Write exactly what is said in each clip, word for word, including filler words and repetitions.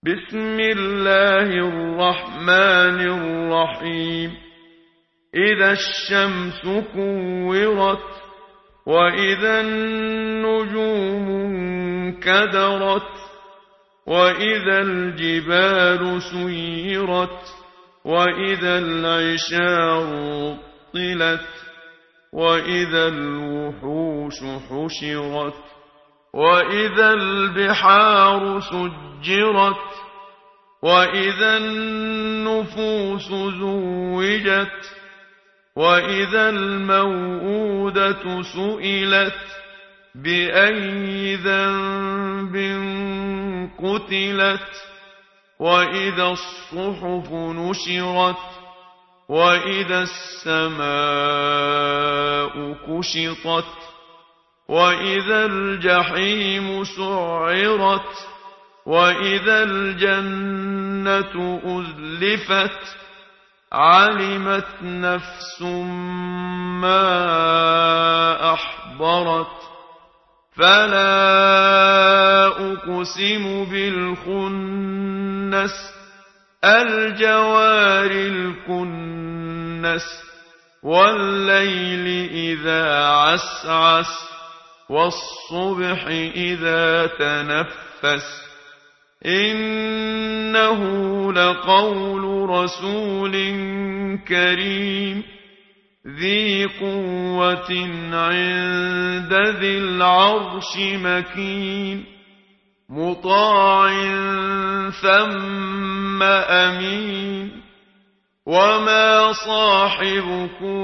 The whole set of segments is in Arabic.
بسم الله الرحمن الرحيم. إذا الشمس كورت وإذا النجوم انكدرت وإذا الجبال سيرت وإذا العشار عطلت وإذا الوحوش حشرت وإذا البحار سجرت وإذا النفوس زوجت وإذا الموءودة سئلت بأي ذنب قتلت وإذا الصحف نشرت وإذا السماء كشطت وإذا الجحيم سعرت وإذا الجنة أزلفت علمت نفس ما أحضرت فلا أقسم بالخنس الجوار الكنس والليل إذا عسعس والصبح إذا تنفس إنه لقول رسول كريم ذي قوة عند ذي العرش مكين مطاع ثم أمين وما صاحبكم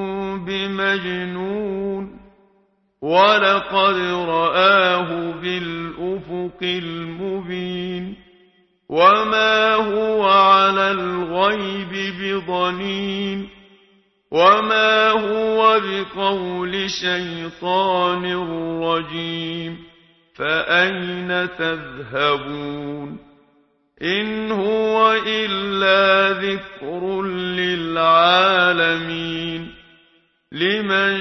بمجنون ولقد رآه بالأفق المبين وما هو على الغيب بضنين وما هو بقول شيطان رجيم فأين تذهبون إن هو إلا ذكر للعالمين لمن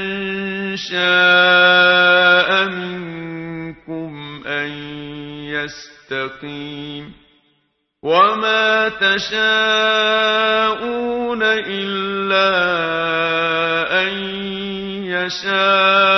شاء منكم أن يستقيم وما تشاءون إلا أن يشاء